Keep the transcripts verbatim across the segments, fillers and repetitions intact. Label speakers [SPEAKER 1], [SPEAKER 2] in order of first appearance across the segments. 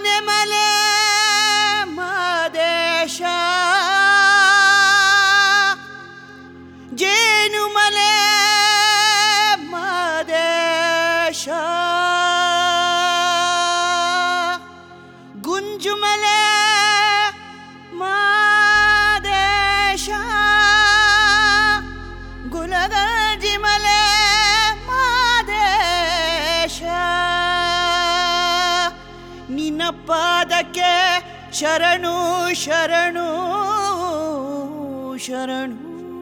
[SPEAKER 1] ಮನೆ ಮಾದೇಶ ಜೇನು ಮಲೆ ಮಾದೇಶ ಗುಂಜು ಮಲೆ ಮಾದೇಶ ಗುಲಗಂಜಿ ಮಲೆ ಮಾದೇಶ ನಿನ್ನ ಪಾದಕ್ಕೆ ಶರಣು ಶರಣು ಶರಣು.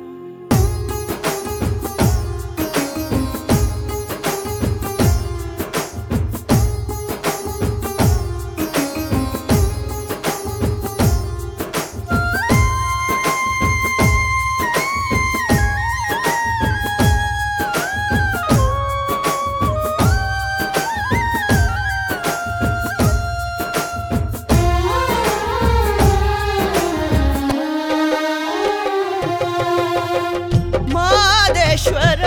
[SPEAKER 1] ಮಾದೇಶ್ವರ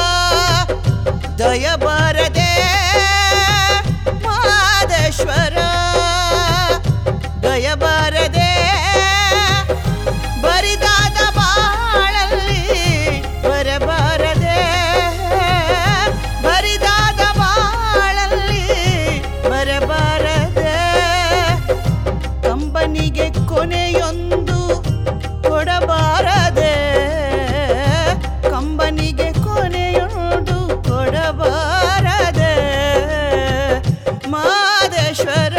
[SPEAKER 1] ದಯ ಬಾರದೆ ಮಾದೇಶ್ವರ ದಯ ಬಾರದೆ ಬರಿದಾದ ಬಾಳಲ್ಲಿ ಬರಬಾರದೆ ಬರಿದಾದ ಬಾಳಲ್ಲಿ ಬರಬಾರದೆ ಕಂಬನಿಗೆ ಕೊನೆಯೊಂದು ಕೊಡಬಾರದೆ ಕಂಬನಿಗೆ ಕೊನೆಯೊಂದು ಕೊಡಬಾರದೆ ಮಾದೇಶ್ವರ.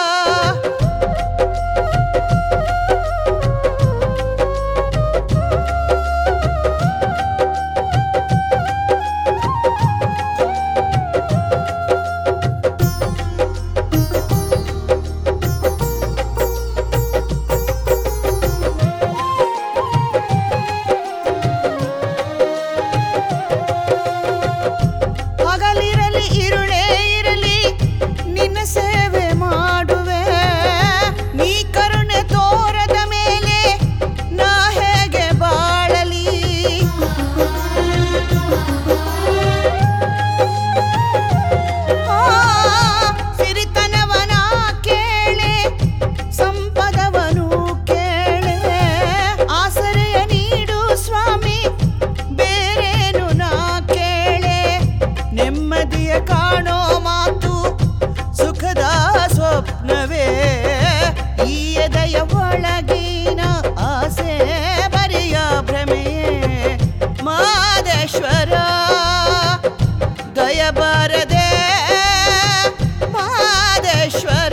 [SPEAKER 1] ಹಗಲಿರಲಿ ಇರುಳೇ ಇರಲಿ ನಿನ್ನ ಸೇವೆ ಮಾಡುವೆ ನೀ ಕರುಣೆ ತೋರದ ಮೇಲೆ ನಾ ಹೇಗೆ ಬಾಳಲಿ ಸಿರಿತನವನ ಕೇಳೆ ಸಂಪದವನು ಕೇಳೆ ಆಸರೆಯ ನೀಡು ಸ್ವಾಮಿ ಬೇರೇನು ನಾ ಕೇಳೆ ನೆಮ್ಮದಿಯ ಕಾಣೋ ಮಾತು ಸುಖದ ಸ್ವಪ್ನವೇ ಈ ಎದೆಯ ಒಳಗಿನ ಆಸೆ ಬರಿಯ ಭ್ರಮೆಯೇ ಮಾದೇಶ್ವರ ದಯ ಬಾರದೆ ಮಾದೇಶ್ವರ.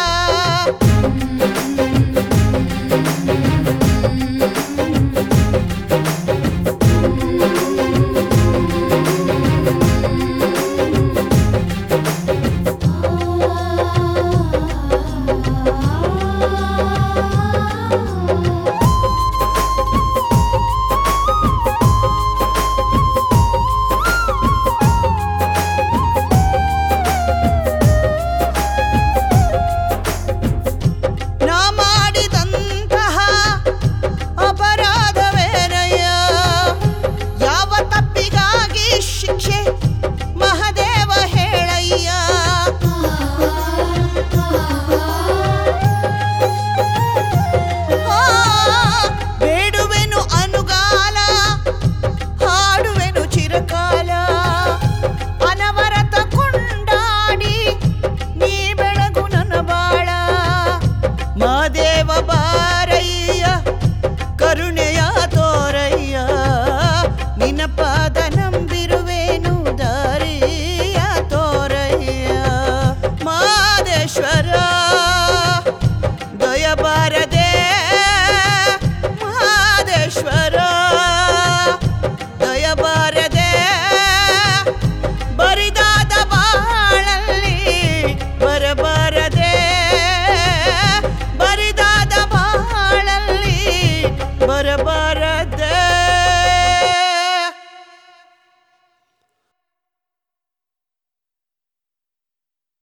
[SPEAKER 1] ನಾ ಮಾಡಿದಂತಹ ಅಪರಾಧವೇನಯ್ಯ ಯಾವ ತಪ್ಪಿಗಾಗಿ ಶಿಕ್ಷೆ ಮಹದೇವ ಹೇಳಯ್ಯ ಆ, ಬೇಡುವೆನು ಅನುಗಾಲ ಹಾಡುವೆನು ಚಿರಕಾಲ ಅನವರತ ಕೊಂಡಾಡಿ ನೀ ಬೆಳಗು ನನ್ನ ಬಾಳ ಮಾದೇವ ಬಾರಯ್ಯ ಕರುಣೆಯ ತೋರಯ್ಯ ನಿನ್ನ ಪಾದ ನಂಬಿರುವೇನು ದಾರಿಯ ತೋರಯ್ಯ ಮಾದೇಶ್ವರ ದಯ ಬಾರದೆ ಮಾದೇಶ್ವರ.